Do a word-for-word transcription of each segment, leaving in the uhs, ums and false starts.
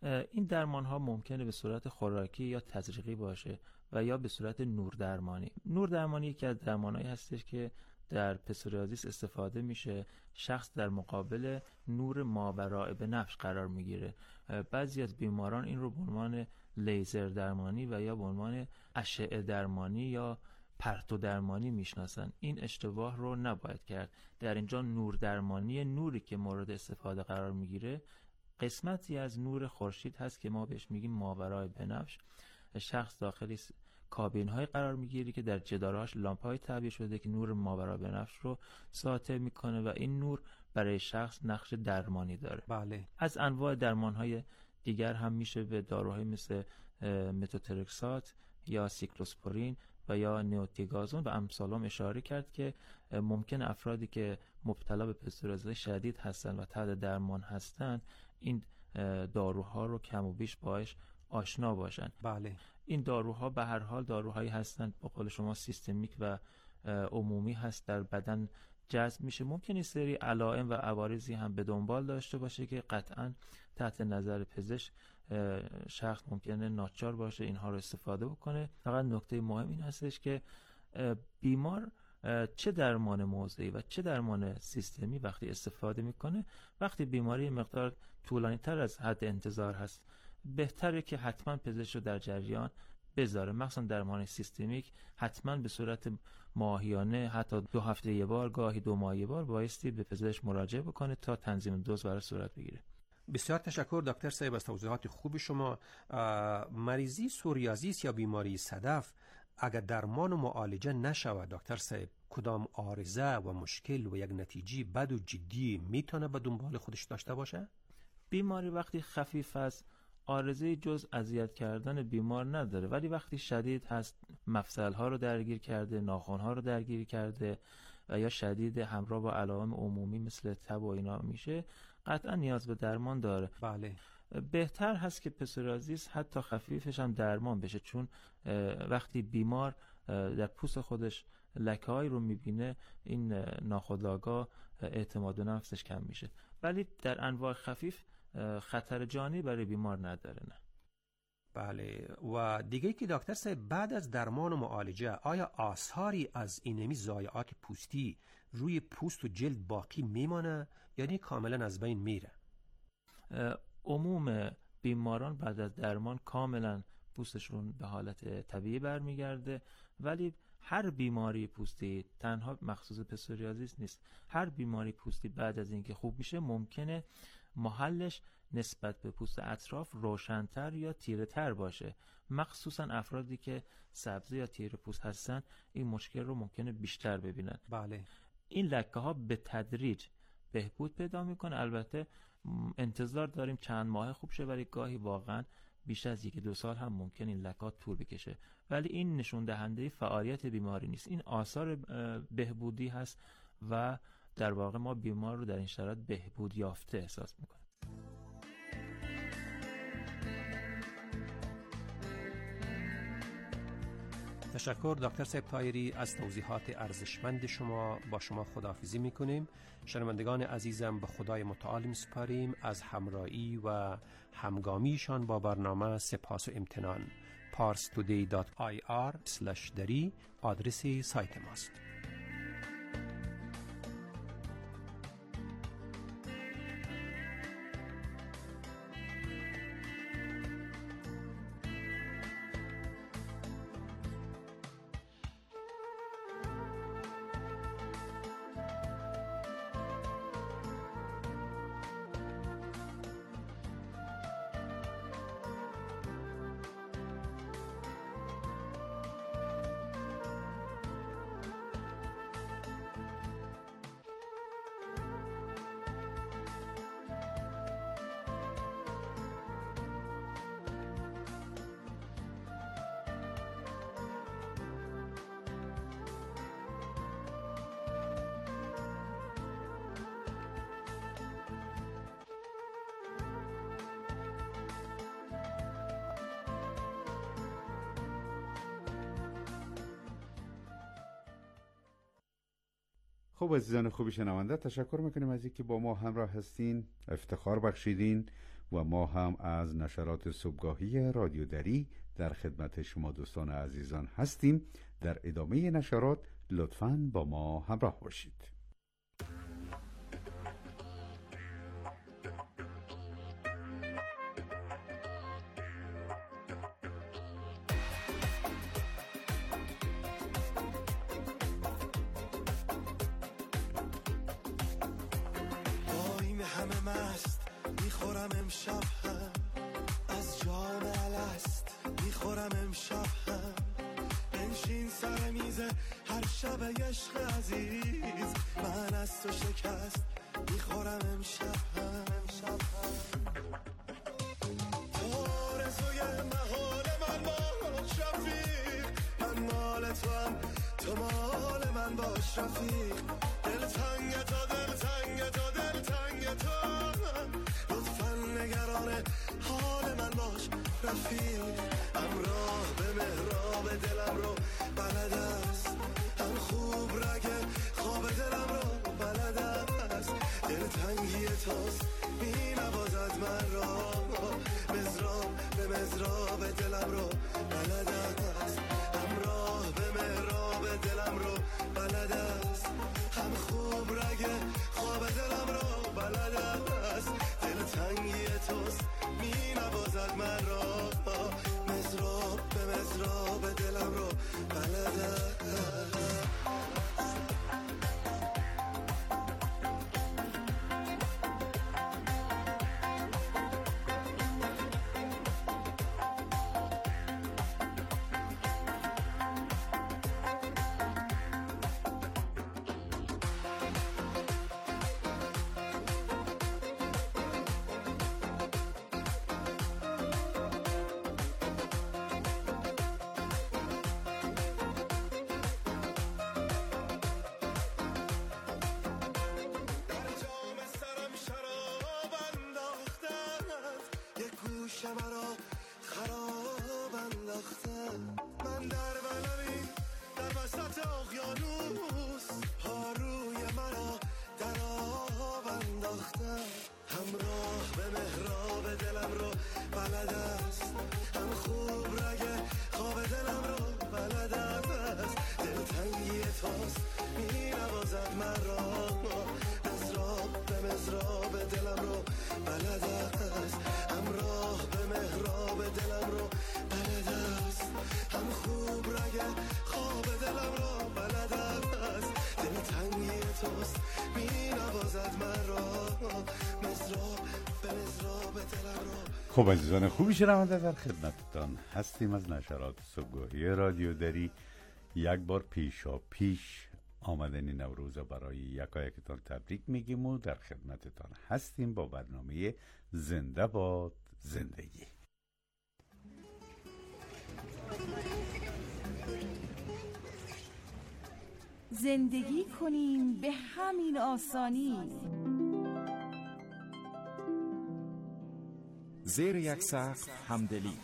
این درمان ها ممکنه به صورت خوراکی یا تزریقی باشه و یا به صورت نور درمانی. نور درمانی یکی از درمانایی هستش که در پسوریازیس استفاده میشه. شخص در مقابل نور ماورای بنفش قرار میگیره. بعضی از بیماران این رو به عنوان لیزر درمانی و یا به عنوان اشعه درمانی یا پرتو درمانی میشناسن. این اشتباه رو نباید کرد. در اینجا نور درمانی، نوری که مورد استفاده قرار میگیره قسمتی از نور خورشید هست که ما بهش میگیم ماورای بنفش. شخص داخلی کابین های قرار میگیره که در جدارهاش لامپ های تعبیه شده که نور ماورای بنفش رو ساطع میکنه و این نور برای شخص نقش درمانی داره. بله. از انواع درمان های دیگر هم میشه به داروهای مثل متوترکسات یا سیکلوسپورین و یا نیوتیگازون و امثالهم اشاره کرد که ممکن افرادی که مبتلا به پسوریازیس شدید هستن و تحت درمان هستن این داروها رو کم و بیش باهاش آشنا باشن. بله. این داروها به هر حال داروهایی هستند به قول شما سیستمیک و عمومی هست، در بدن جذب میشه. ممکنه این سری علائم و عوارضی هم به دنبال داشته باشه که قطعا تحت نظر پزشک شخص ممکنه ناچار باشه اینها رو استفاده بکنه. فقط نکته مهم این هستش که بیمار چه درمان موضعی و چه درمان سیستمی وقتی استفاده میکنه، وقتی بیماری مقدار طولانی تر از حد انتظار هست بهتره که حتما پزشک رو در جریان بذاره. مثلا درمان سیستمیک حتما به صورت ماهیانه، حتی دو هفته یه بار، گاهی دو ماه یه بار بایستی به پزشک مراجعه بکنه تا تنظیم دوز برای صورت بگیره. بسیار تشکر دکتر صاحب از توضیحات خوب شما. مریضی سوریازیس یا بیماری صدف اگر درمان و معالجه نشود دکتر صاحب، کدام عارضه و مشکل و یک نتیجه بد و جدی میتونه به دنبال خودش داشته باشه؟ بیماری وقتی خفیف است عارضه جز اذیت کردن بیمار نداره، ولی وقتی شدید هست مفصل‌ها رو درگیر کرده، ناخن‌ها رو درگیر کرده و یا شدید همراه با علائم عمومی مثل تب و اینا میشه، قطعا نیاز به درمان داره. بله. بهتر هست که پسوریازیس حتی خفیفش هم درمان بشه، چون وقتی بیمار در پوست خودش لکه‌ای رو میبینه این ناخودآگاه اعتماد به نفسش کم میشه، ولی در انواع خفیف خطر جانی برای بیمار نداره. نه. بله. و دیگه که دکتر صاحب بعد از درمان و معالجه آیا آثاری از اینمی ضایعات پوستی روی پوست و جلد باقی میمانه یعنی کاملا از بین میره؟ عموم بیماران بعد از درمان کاملا پوستشون به حالت طبیعی برمیگرده، ولی هر بیماری پوستی تنها مخصوص پسوریازیس نیست. هر بیماری پوستی بعد از اینکه خوب میشه ممکنه محلش نسبت به پوست اطراف روشن‌تر یا تیره‌تر باشه. مخصوصا افرادی که سبزی یا تیره پوست هستن این مشکل رو ممکنه بیشتر ببینن. بله. این لکه‌ها به تدریج بهبود پیدا میکنه. البته انتظار داریم چند ماه خوب شه، ولی گاهی واقعا بیش از یک دو سال هم ممکن این لکات طول بکشه، ولی این نشون دهنده فعالیت بیماری نیست. این آثار بهبودی هست و در واقع ما بیمار رو در این شرایط بهبود یافته احساس میکنیم. تشکر دکتر صاحب طاهری از توضیحات ارزشمند شما. با شما خداحافظی میکنیم. شنوندگان عزیزم به خدای متعال میسپاریم. از همراهی و همگامیشان با برنامه سپاس و امتنان. پارس تودی دات آی آر اسلش دری آدرس سایت ماست. خب عزیزان خوبی شنونده، تشکر میکنیم از اینکه با ما همراه هستین، افتخار بخشیدین و ما هم از نشرات صبحگاهی رادیو دری در خدمت شما دوستان عزیزان هستیم. در ادامه نشرات لطفاً با ما همراه باشید. میخورم امشب هم از جام الست، میخورم امشب هم بنشین سر میزه هر شب عشق عزیز، من از تو شکست میخورم امشب هم امشب هم تو آرزوی محال من باش رفیق، من مال تو هم تو مال من باش رفیق، دل تنگ تو دل تنگ تو دل تنگ تو نگران حال من باش رفیق، همراه به مهراب دلم رو بلد است، هم خوب رگه خواب دلم رو بلد است، دل تنگی توست می نوازد من را، مزراب به مزراب دلم رو بلد است، همراه به مهراب دلم رو بلد است، هم خوب رگه خواب دلم رو بلد است، دل تنگی توست می نوازد من را، مزراب به مزراب دلم رو بلد است. مرا خراب انداختن، من در بلمی در وسط اقیانوس، پاروی مرا در آب انداختن، همراه به مهراب دلم رو بلد است، هم خوب رگه خواب دلم رو بلد است، دل تنگی توست می نوازد من را، مزراب به مزراب دلم رو بلد است، همراه به مهراب دلم رو بلد است، هم خوب رگه خواب دلم رو بلد است، دل تنگی توست می نوازد من را، مزراب به مزراب دلم رو. خب عزیزان خوبی شنونده، در خدمتتان هستیم از نشرات صبحگاهی رادیو دری. یک بار پیشا پیش آمدن نوروز برای یکایکتان تبریک میگیم و در خدمتتان هستیم با برنامه زنده باد زندگی. زندگی کنیم به همین آسانی، زیر یک سقف همدلی،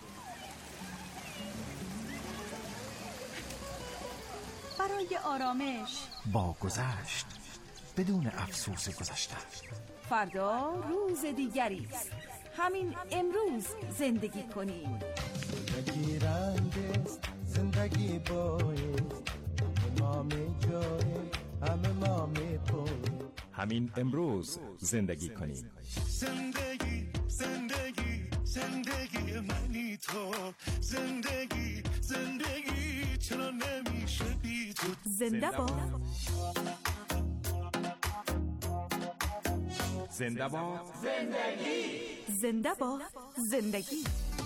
برای آرامش با گذشت بدون افسوس گذشته. فردا روز دیگری است، همین امروز زندگی کنیم. زندگی رنگ است، زندگی بایست، ما می جایی همه ما می پوی. همین امروز زندگی کنیم. زندگی زندگی زندگی منی تو، زندگی زندگی چرا نمیشه بی تو. زنده باد زنده باد زندگی، زنده باد زندگی.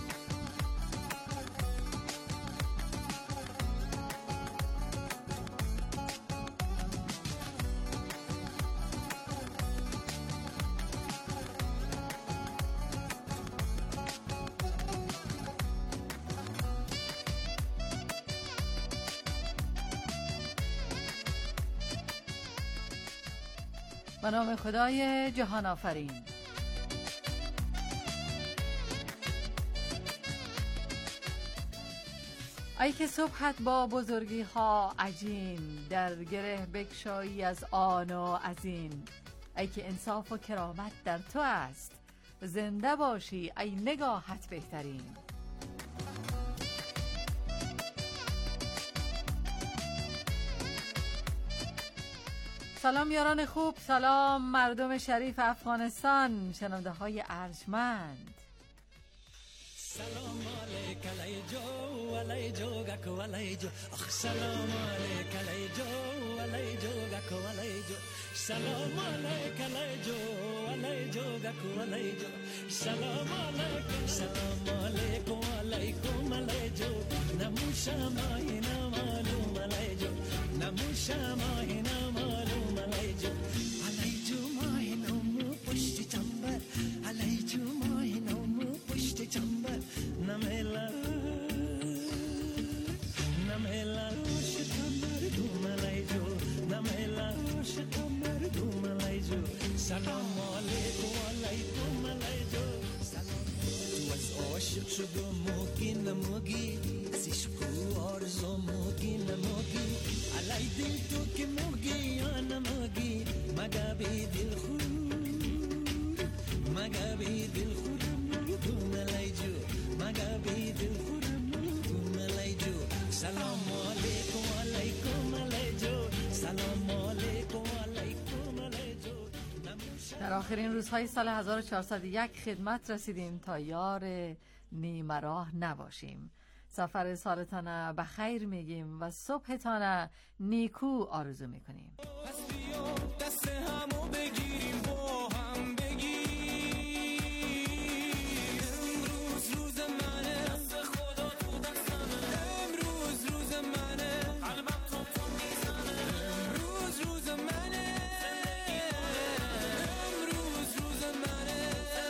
به نام خدای جهان آفرین. ای که صبحت با بزرگی ها عجین، در گره بکشایی از آن و از این. ای که انصاف و کرامت در تو است، زنده باشی ای نگاهت بهترین. سلام یاران خوب، سلام مردم شریف افغانستان، شنونده های ارجمند. سلام علیک علیجو علیجو گکو علیجو اخ سلام علیک علیجو علیجو گکو علیجو سلام علیک علیجو علیجو گکو علیجو سلام علیک سلام علیکم علیکم علیجو نموشم اینا معلوم علیجو نموشم اینا معلوم علیجو علیجو ماینم پشت چنبر علیجو ماینم پشت چنبر نمیلا نمیلا شکمر دوم علیجو نمیلا شکمر دوم علیجو سلام علیکم علیکم علیجو سلام تو از عاشق شدم موگی نموگی از عشق آرزو موگی نموگی علی دل تو که موگی یا نموگی مگه بی دل خور مگه بی دل خور دوم علیجو مگه بی دل خور دوم علیجو سلام علیکم علیکم علیجو سلام علیکم علیکم علیجو. در آخرین روزهای سال هزار و چهارصد و یک خدمت رسیدیم تا یار نیمه راه نباشیم. سفر سالتان بخیر میگیم و صبحتان نیکو آرزو میکنیم. پس بیا دست همو بگیریم با هم بگیم امروز روز منه دست خدا تو دستمه امروز روز منه قلبم تو تو میزنه امروز روز منه امروز روز منه.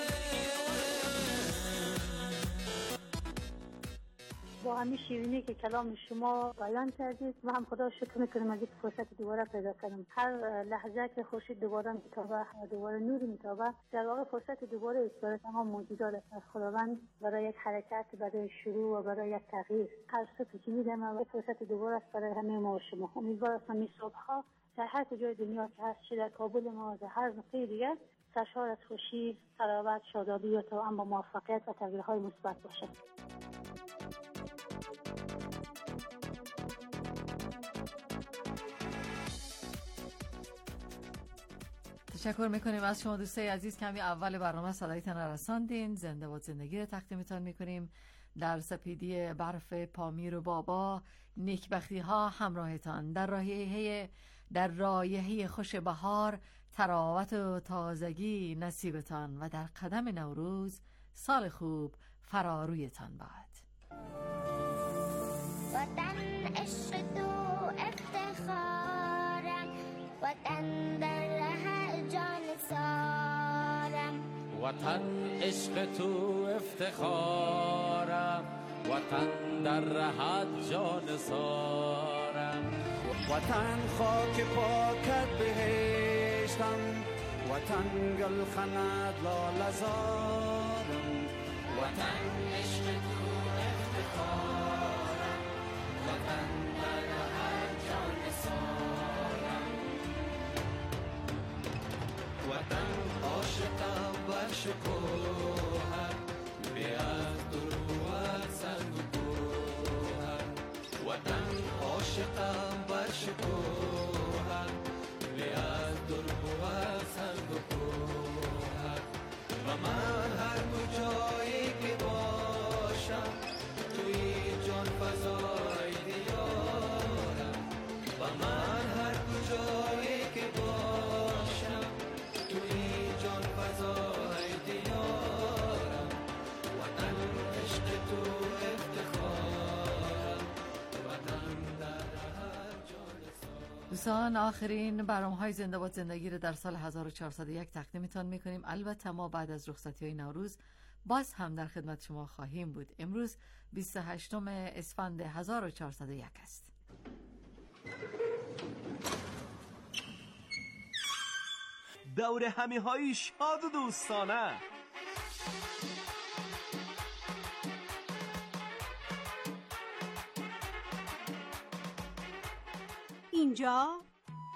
با همین شیرینی که کلام شما بیان کردید و هم خدا شکر میکنم از این فرصت دوباره پیدا کردم. هر لحظه که خورشید دوباره میتابه دوباره نور میتابه در واقع فرصت دوباره است برای تمام موجودات از خداوند برای یک حرکت، برای شروع و برای یک تغییر. هر صبحی که میدم و فرصت دوباره است برای همه ما و شما. امیدوارم این صبحها در هر کجای دنیا که هست، چه در کابل ما در هر نقطه دیگه، سرشار از خوشی، سلامت، شادابی و توأم با موفقیت و تغییرهای مثبت باشه. تشکر میکنیم از شما دوستای عزیز که همی اول برنامه صدایتان را رساندین. زنده باد زندگی را تقدیمتان میکنیم. در سپیدی برف پامیر و بابا نیکبختی ها همراهتان، در رایحه در رایحه خوش بهار تراوت و تازگی نصیبتان و در قدم نوروز سال خوب فرارویتان باد. وطن عشق تو افتخارم وطن در ره جان سارم وطن عشق تو افتخارم وطن در ره جان سارم وطن خاک پاکت بهشتم وطن گل خند لاله زارم وطن عشق تو افتخارم وطن در ره جان سارم وطن عاشقم بر شکوهر بی از دروت سنگ و گوهر وطن عاشقم بر شکوهر بی از دروت سنگ و گوهر و من هر کجایی که باشم توی جان فضای دیارم و من هر کجایی که باشم توی جان فضای دیارم وطن عشق تو افتخارم وطن در هر جان سارم. دوستان آخرین برنامه‌های زنده باد زندگی رو در سال هزار و چهارصد و یک تقدیمتان میکنیم. البته ما بعد از رخصتی های نوروز باز هم در خدمت شما خواهیم بود. امروز بیست و هشتم اسفند هزار و چهارصد و یک است. دور همی های شاد و دوستانه. اینجا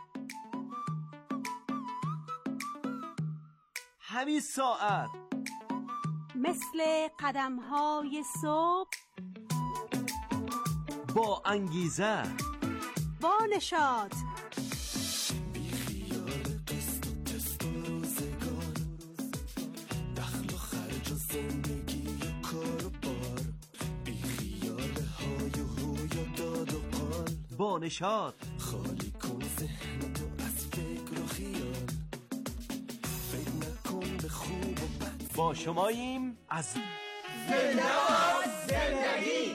همین ساعت مثل قدم‌های صبح، با انگیزه، با نشاط، با نشاط، خالی کن ذهن تو از فکر و خیال، فکر نکن به خوب و بد. با شماییم از زنده باد زندگی.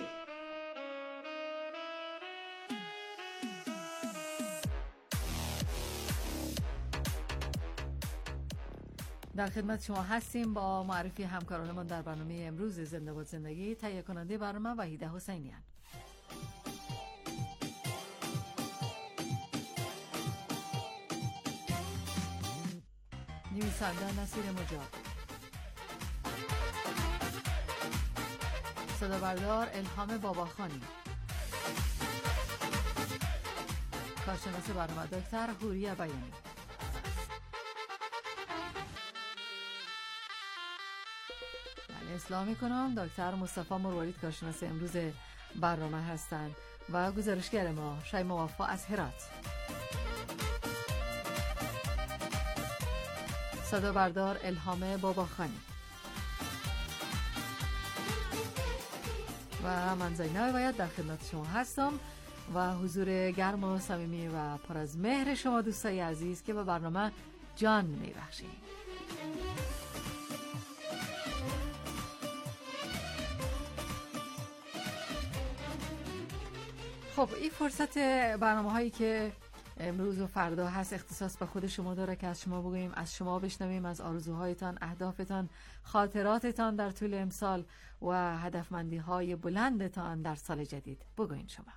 در خدمت شما هستیم با معرفی همکارانمان در برنامه امروز زنده باد زندگی. تهیه کننده برنامه وحیده حسینیان. نویسنده نصیر مجاب، صدا بردار الهام باباخانی، کارشناس برنامه دکتر حوریه بیانی. من اصلاح میکنم دکتر مصطفی مروارید کارشناس امروز برنامه هستند و گزارشگر ما شیما وفا از هرات. صدا بردار الهام باباخانی و من زینب باید در خدمت شما هستم و حضور گرم و صمیمی و پر از مهر شما دوستای عزیز که به برنامه جان میبخشید. خب این فرصت برنامه هایی که امروز و فردا هست اختصاص به خود شما داره که از شما بگوییم، از شما بشنویم، از آرزوهایتان، اهدافتان، خاطراتتان در طول امسال و هدفمندی های بلندتان در سال جدید بگویین شما.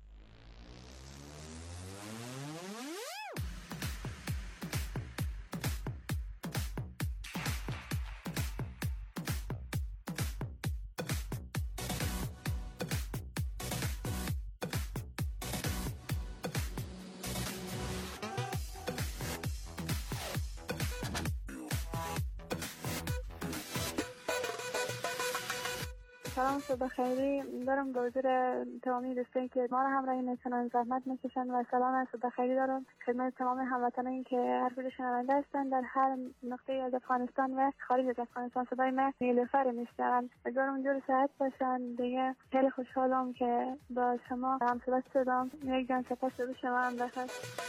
سلام، صبح خیری دارم به حضور تمامی دوستانی که ما را همراهی میکنن، زحمت میکشن و سلام از صبح خیری دارم خدمت تمام هموطنانی که هر کجا شنونده هستند در هر نقطه از افغانستان و خارج از افغانستان. صدای من نیلوفر میشنوند. امیدوارم جور صحت باشن. دیگه خیلی خوشحالم که با شما هم صحبت شدم. یک جان سپاس به شما هم بخیر.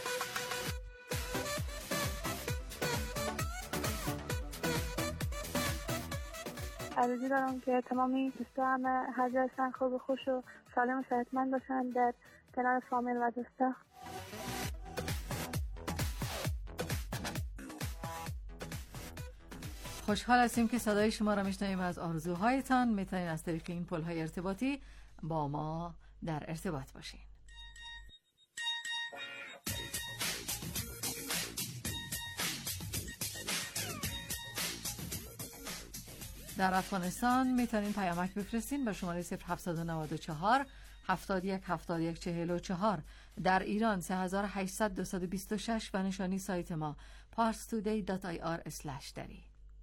آرزو دارم که تمامی دوستان هر جا هستن خوب و خوش و سالم و صحتمند باشن در کنار فامیل و دوستا. خوشحال هستیم که صدای شما را میشنویم. از آرزوهایتان میتونید از طریق این پل‌های ارتباطی با ما در ارتباط باشین. در افغانستان میتونین پیامک بفرستین به شماره صفر هفت نه چهار هفتاد و یک هفتاد و یک چهل و چهار. در ایران سه هزار و هشتصد دویست و بیست و شش و نشانی سایت ما پارس تودی دات آی آر اسلش دری.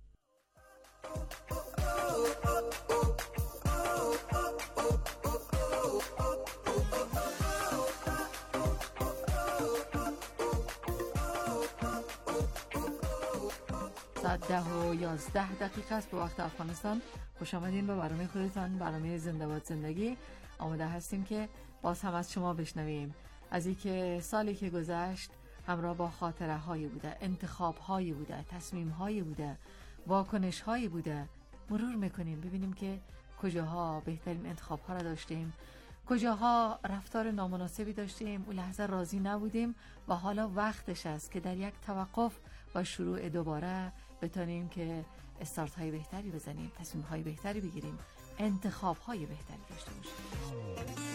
ساعت ده و یازده دقیقه است به وقت افغانستان. خوش آمدین به برنامه خودتان، برنامه زنده باد زندگی. آماده هستیم که باز هم از شما بشنویم از اینکه سالی که گذشت همراه با خاطره هایی بوده، انتخاب هایی بوده، تصمیم هایی بوده، واکنش هایی بوده. مرور میکنیم ببینیم که کجاها بهترین انتخاب ها را داشتیم، کجاها رفتار نامناسبی داشتیم، اون لحظه راضی نبودیم و حالا وقتش است که در یک توقف و شروع دوباره بتونیم که استارت های بهتری بزنیم، تصمیم های بهتری بگیریم، انتخاب های بهتری داشته باشیم.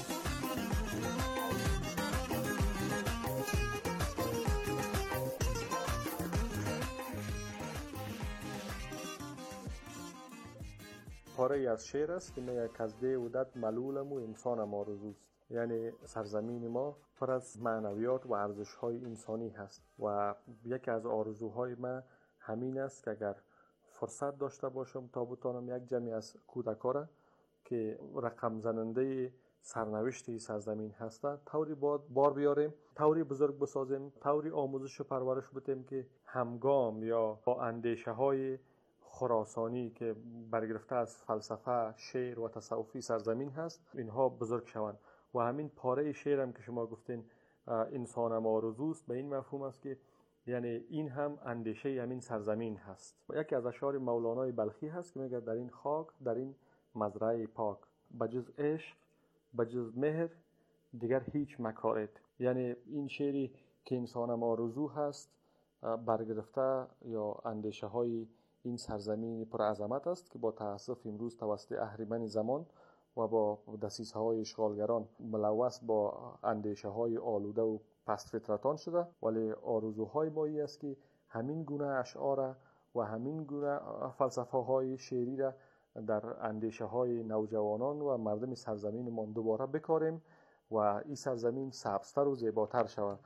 پاره از شعر است که میگه کزده ودت ملولم و انسانم آرزوست. یعنی سرزمین ما پر از معنویات و ارزش‌های انسانی هست و یکی از آرزوهای من همین است که اگر فرصت داشته باشم تا بتانم یک جمعی از کودکان را که رقم زننده سرنوشت سرزمین هستند طوری بار بیاریم، طوری بزرگ بسازیم، طوری آموزش و پرورش بدیم که همگام یا با اندیشه های خراسانی که برگرفته از فلسفه، شعر و تصوفی سرزمین هست اینها بزرگ شوند. و همین پاره شعر هم که شما گفتین انسانم آرزوست به این مفهوم است که یعنی این هم اندیشه همین سرزمین هست. یکی از اشعار مولانای بلخی هست که میگه در این خاک در این مزرعه پاک بجز عشق بجز مهر دیگر هیچ مکارت. یعنی این شعری که انسانم آرزو هست برگرفته یا اندیشه های این سرزمین پر عظمت است که با تأسف امروز توسط اهریمن زمان و با دسیسه های اشغالگران ملوث با اندیشه های آلوده و پست فطرتان شده، ولی آرزوهای مایی است که همین گونه اشعار و همین گونه فلسفه های شعری را در اندیشه های نوجوانان و مردم سرزمین ما دوباره بکاریم و این سرزمین سبزتر و زیباتر شود.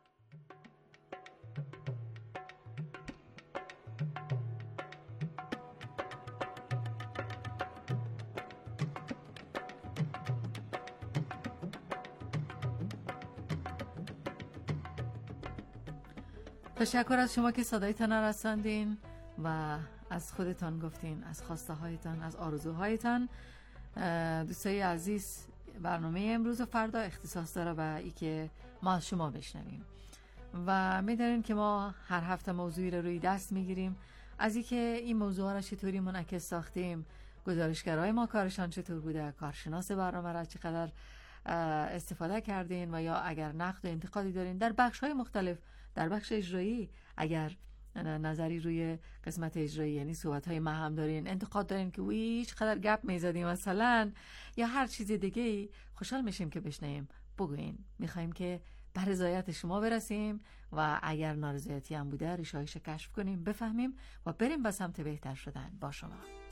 تشکر از شما که صدایتان را رساندین و از خودتان گفتین، از خواسته هایتان، از آرزوهایتان. دوستای عزیز، برنامه امروز و فردا اختصاص داره به ای که ما از شما بشنویم و میدونین که ما هر هفته موضوعی رو روی دست میگیریم، از ای که این موضوع را چطوری منعکس ساختیم، گزارشگرای ما کارشان چطور بوده، کارشناس برنامه را چقدر استفاده کردین و یا اگر نقد و انتقادی دارین در بخش های مختلف، در بخش اجرایی اگر نظری روی قسمت اجرایی یعنی صحبت های مهم دارین، انتقاد دارین که وی چقدر گپ میزدیم مثلا یا هر چیز دیگه ای، خوشحال میشیم که بشنویم، بگوین. میخوایم که به رضایت شما برسیم و اگر نارضایتی هم بوده ریشه‌هایش کشف کنیم، بفهمیم و بریم به سمت بهتر شدن با شما.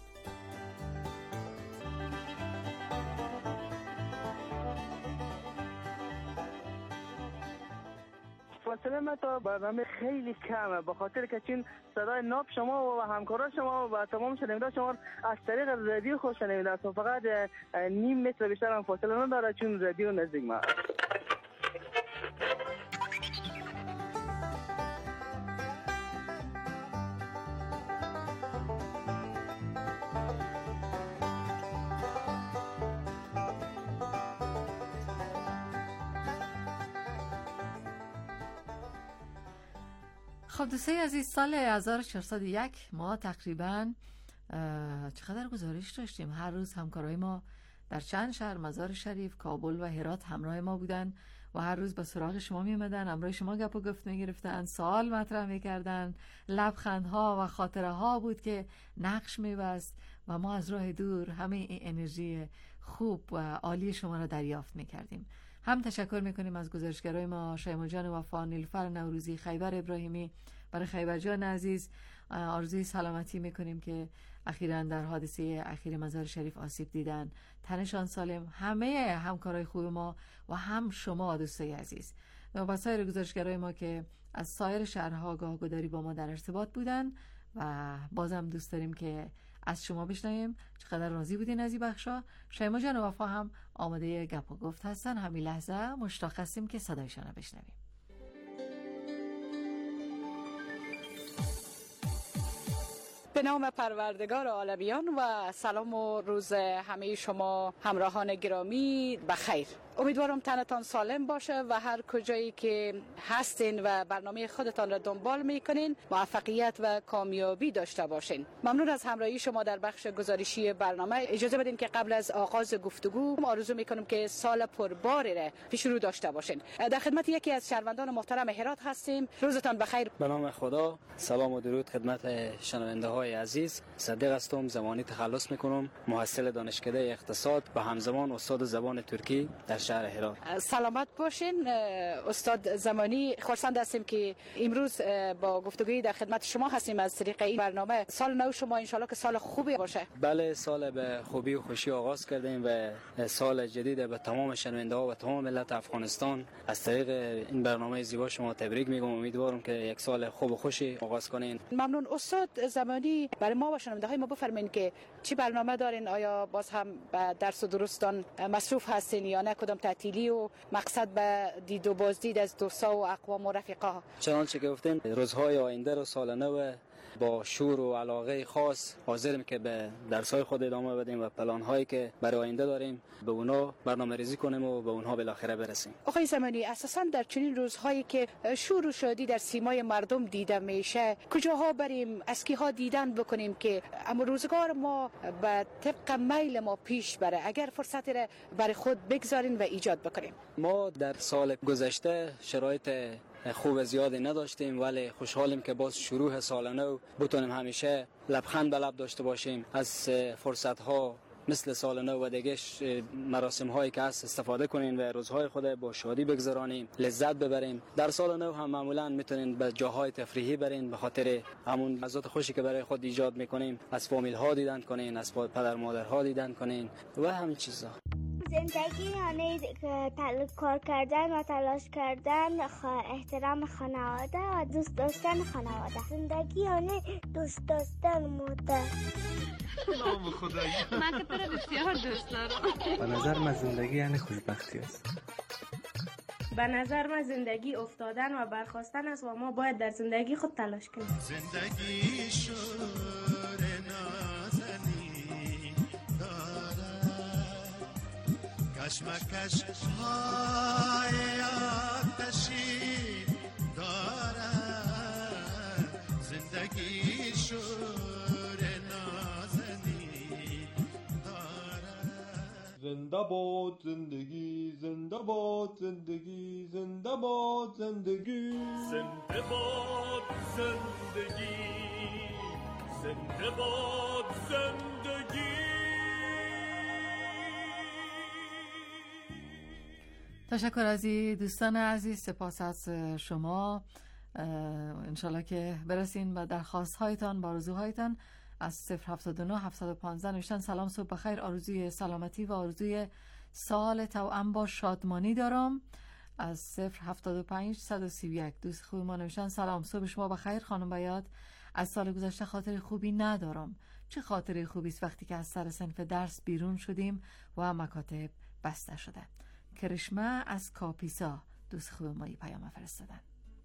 فاصله ما تا برنامه خیلی کمه، به خاطر که چون صدای ناب شما و همکاران شما و تمام شنوندگان شما از طریق رادیو خوش شنیده، فقط نیم متر بیشتر هم فاصله نداره چون رادیو نزدیک ما. خب دوستای عزیز، سال هزار و چهارصد و یک ما تقریبا چقدر گزارش داشتیم. هر روز همکارای ما در چند شهر، مزار شریف، کابل و هرات همراه ما بودن و هر روز به سراغ شما می اومدن، همراه شما گپ و گفت می گرفتن، سوال مطرح می کردن، لبخندها و خاطره ها بود که نقش می بست و ما از راه دور همه این انرژی خوب و عالی شما را دریافت می کردیم. هم تشکر میکنیم از گزارشگرای ما، شیما جان وفا، نیلوفر نوروزی، خیبر ابراهیمی. برای خیبر جان عزیز آرزوی سلامتی میکنیم که اخیراً در حادثه اخیر مزار شریف آسیب دیدن، تنشان سالم. همه همکارای خوب ما و هم شما دوستای عزیز و سایر گزارشگرای ما که از سایر شهرها آگاه گداری با ما در ارتباط بودن و بازم دوست داریم که از شما بشنویم چقدر راضی بودین از این بخشا. شیما جان وفا هم آماده گپ و گفت هستن، همین لحظه مشتاق هستیم که صدایشان رو بشنویم. به نام پروردگار عالمیان و سلام و روز همه شما همراهان گرامی بخیر. امیدوارم تنتان سالم باشه و هر کجایی که هستین و برنامه خودتان را دنبال میکنین موفقیت و کامیابی داشته باشین. ممنون از همراهی شما در بخش گزارشی برنامه. اجازه بدین که قبل از آغاز گفتگو آرزو میکنم که سال پرباری را پیش رو داشته باشین. در خدمت یکی از شهروندان محترم هرات هستیم. روزتان بخیر. به نام خدا، سلام و درود خدمت شنونده های عزیز. صدیق هستم، زمانی تخلص میکنم، محصل دانشکده اقتصاد و همزمان استاد زبان ترکی در شهر هرات. سلامت باشین استاد زمانی. خرسند هستیم که امروز با گفتگویی در خدمت شما هستیم از طریق این برنامه. سال نو شما ان شاءالله که سال خوبی باشه. بله، سال به خوبی و خوشی آغاز کردیم و سال جدید به تمام شنونده ها و تمام ملت افغانستان از طریق این برنامه زیبا شما تبریک میگم. امیدوارم که یک سال خوب و خوشی آغاز کنین. ممنون استاد زمانی. برای ما و شنونده های ما بفرمایید که چی برنامه دارین؟ آیا باز هم به درس و درستان مصروف هستین یا نه؟ کدام تعطیلی و مقصد به دید و بازدید از دوستا و اقوام و رفیقا؟ چنانچه که گفتین روزهای آینده رو سال نو با شور و علاقه خاص حاضریم که به درس‌های خود ادامه بدیم و پلان‌هایی که برای آینده داریم به اونا برنامه‌ریزی کنیم و به اونها بالاخره برسیم. آقای زمانی، اساساً در چنین روزهایی که شور و شادی در سیمای مردم دیده میشه، کجاها بریم، از کیها دیدن بکنیم که اما روزگار ما به طبق میل ما پیش بره؟ اگر فرصتی را برای خود بگذارین و ایجاد بکنیم. ما در سال گذشته شرایط خوب زیادی نداشتیم، ولی خوشحالیم که باز شروع سال نو بتونیم همیشه لبخند به لب داشته باشیم، از فرصت ها مثل سال نو و دیگه مراسم هایی که هست استفاده کنین و روزهای خود با شادی بگذرانیم، لذت ببریم. در سال نو هم معمولا میتونین به جاهای تفریحی برین، به خاطر همون لحظات خوشی که برای خود ایجاد میکنیم، از فامیل ها دیدن کنین، از پدر مادر ها دیدن کنین و همین چیزا. زندگی یعنی کار کردن و تلاش کردن، احترام خانواده و دوست داشتن خانواده. زندگی یعنی دوست داشتن مادر. نام خدایی. من که تو رو بسیار دوست دارم. به نظر من زندگی یعنی خوشبختی است. به نظر من زندگی افتادن و برخاستن است و ما باید در زندگی خود تلاش کنیم. زندگی شور نازنی دارد، کشمکش های آتشی دارد. زندگی شور نازنی دارد. زنده باد زندگی، زنده باد زندگی، زنده باد زندگی، زنده باد زندگی، زنده باد زندگی. تشکر از دوستان عزیز، سپاس از شما. انشالله که برسین به درخواست هایتان، با آرزوهایتان. از صفر هفتاد و نه هفتصد و پانزده نوشتن سلام، صبح بخیر، آرزوی سلامتی و آرزوی سال توأم با شادمانی دارم. از صفر هفتاد و پنج صد و سی و یک دوست خوب ما نوشتن سلام، صبح شما بخیر خانم بیاد. از سال گذشته خاطر خوبی ندارم. چه خاطر خوبی است وقتی که از سر صنف درس بیرون شدیم و مکاتب بسته شده. کرشمه از کاپیسا دوست خوب ما یه پیام فرستادن.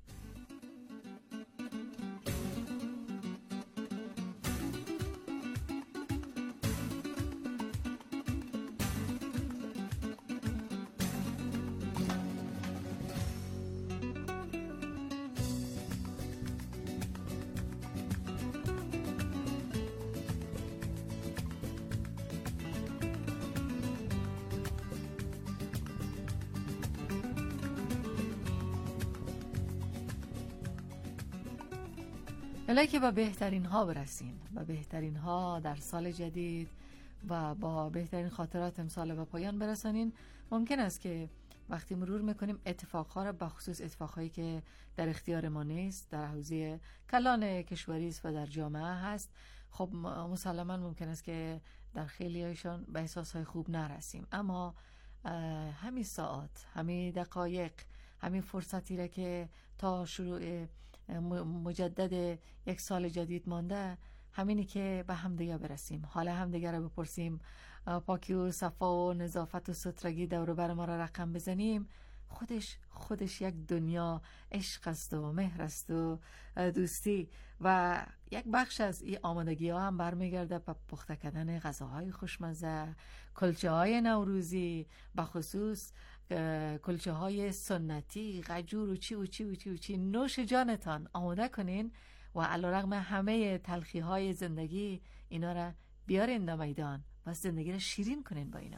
الهی که با بهترین ها برسین، با بهترین ها در سال جدید و با بهترین خاطرات امسال به پایان برسانین. ممکن است که وقتی مرور میکنیم اتفاقها را، بخصوص اتفاقهایی که در اختیار ما نیست، در حوزه کلان کشوری است و در جامعه هست، خب مسلما ممکن است که در خیلی هایشان به احساسهای خوب نرسیم. اما همین ساعت، همین دقایق، همین فرصتی را که تا شروع مجدد یک سال جدید مانده، همینی که به همدیگه برسیم، حال همدیگه رو بپرسیم، پاکی و صفا و نظافت و سترگی دور و بر ما را رقم بزنیم، خودش خودش یک دنیا عشق است و مهر است و دوستی و یک بخش از این آمادگی ها هم برمیگرده به پخته کردن غذاهای خوشمزه، کلچه های نوروزی، بخصوص کلچه های سنتی، غجور و چی و چی و چی و چی. نوش جانتان، آماده کنین و علیرغم همه تلخی های زندگی اینا را بیارین در میدان و زندگی را شیرین کنین با اینا.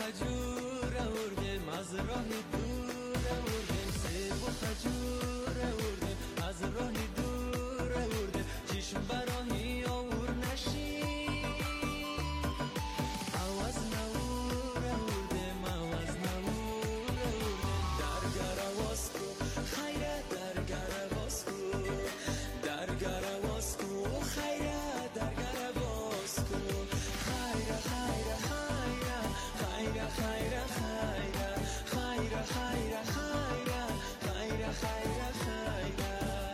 خجور آوردیم از راه دور آوردیم سیب و خجور آوردیم از راه دور آوردیم چشم براهی آور نشی آواز نور آوردیم آواز نور آوردیم درگر آواز کو خیره درگر آواز کو درگر آواز کو خیره درگر آواز کو خیره خیره خیره خیره خیره خیره خیره خیره خیره خیره خیره خیره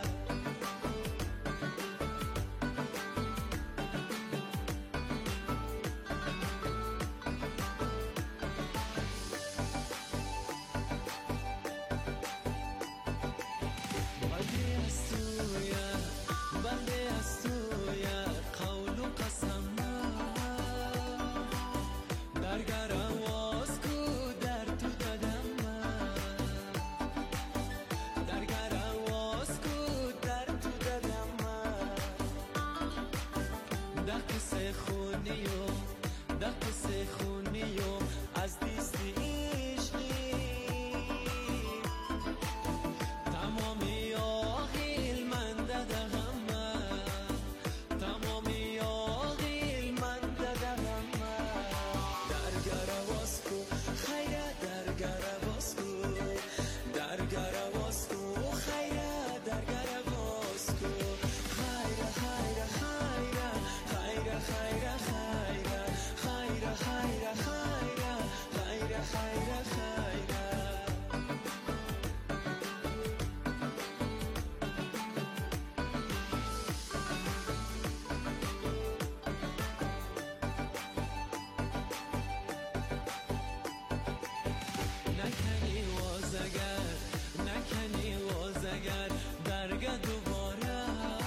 بنده از تویه بنده از تویه قول و قسم درگر آواز کو در تو دادم درگر آواز کو در تو دادم در قصه خونیو در قصه خونیو از دیستی عشقی تمامی آقیل من دادم تمامی آقیل من دادم درگر آواز کو خیره درگر آواز کو درگر آواز کو خیره درگر آواز کو خیره خیره خیره خیره خیره خیره خیره خیره خیره خیره خیره خیره نکنی وازگر نکنی وازگر درگه دوباره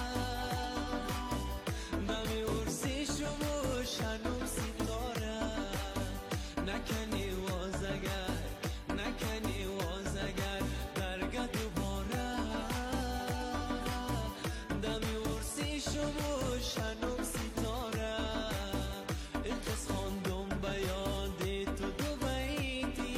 دمی ارسی شما شنم ستاره نکنی وازگر نکنی وازگر درگه دوباره دمی ارسی شما شنم ستاره القص خواندم بیادی تو دو بیتی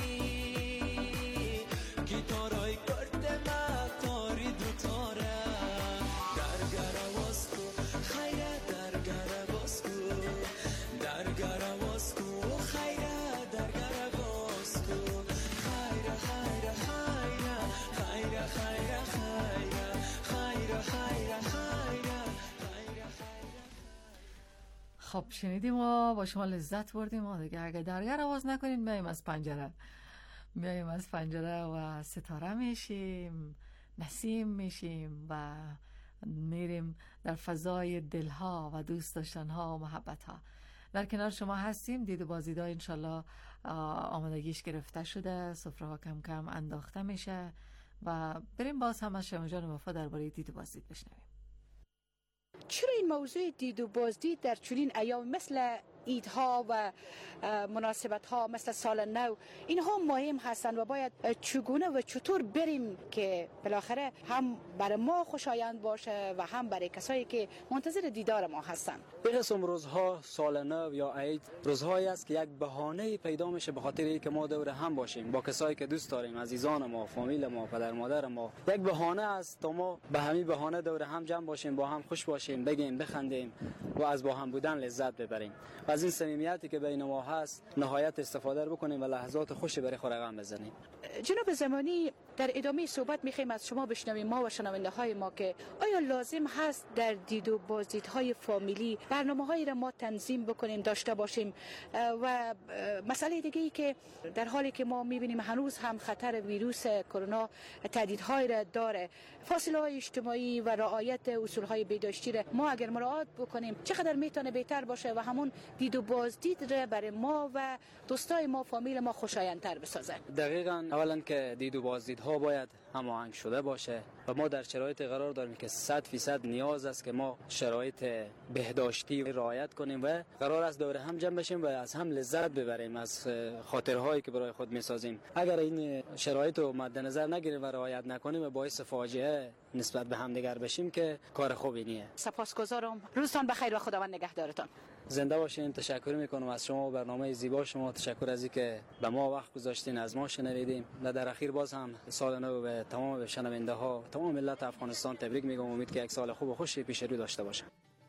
گیتارای کرده ما تاری دو تاره درگر آواز کو خیره درگر آواز کو درگر آواز کو خیره درگر آواز کو خیره خیره خیره خیره خیره خیره خیره خیره خیره خب شنیدیم و با شما لذت بردیم و دیگه اگه درگر آواز نکنید میایم از پنجره میایم از پنجره و ستاره میشیم نسیم میشیم و میریم در فضای دلها و دوست داشتنها و محبتها. در کنار شما هستیم. دید و بازدیدها انشالله آمادگیش گرفته شده، سفره ها کم کم انداخته میشه و بریم باز هم از شما جان وفا درباره دید و بازدید بشنویم. چرا این موضوع دید و بازدید در چنین ایام مثل ایدها و مناسبتها مثل سال نو اینها مهم هستند و باید چگونه و چطور بریم که بالاخره هم برای ما خوشایند باشه و هم برای کسایی که منتظر دیدار ما هستند. این قسم روزها سال نو یا عید روزهایی است که یک بهانه پیدا میشه به خاطر اینکه ما دور هم باشیم با کسایی که دوست داریم، عزیزان ما، فامیل ما، پدر مادر ما. یک بهانه است تا ما به همین بهانه دور هم جمع باشیم، با هم خوش باشیم، بگیم، بخندیم و از با هم بودن لذت ببریم. و از این صمیمیتی که بین ما هست نهایت استفاده بکنیم و لحظات خوشی برای خود رقم بزنیم. جناب زمانی، در ادامه صحبت میخوایم از شما بشنویم، ما و شنونده های ما، که آیا لازم هست در دید و بازدیدهای فامیلی برنامه‌هایی را ما تنظیم بکنیم، داشته باشیم؟ و مسئله دیگه ای که در حالی که ما میبینیم هنوز هم خطر ویروس کرونا تهدیدهای را داره، فاصله های اجتماعی و رعایت اصول های بهداشتی را ما اگر مراعات بکنیم چقدر میتونه بهتر باشه و همون دید و بازدید را برای ما و دوستای ما، فامیل ما خوشایندتر بسازه؟ دقیقاً. اولا که دید و بازدیدها باید هماهنگ شده باشه و ما در شرایط قرار داریم که صد فیصد نیاز است که ما شرایط بهداشتی رعایت کنیم و قرار است دور هم جمع بشیم و از هم لذت ببریم از خاطرهایی که برای خود میسازیم. اگر این شرایط رو مد نظر نگیریم و رعایت نکنیم و باعث فاجعه نسبت به همدیگر بشیم که کار خوبی نیست. سپاسگزارم. روزتان بخیر و خداوند نگهدارتان. زنده باشین. تشکر میکنم از شما و برنامه زیبا شما. تشکر از اینکه به ما وقت گذاشتین، از ما شنیدیم. و در اخیر باز هم سال نو به تمام شنونده ها، تمام ملت افغانستان تبریک میگم. امید که یک سال خوب و خوشی پیش رو داشته باشن.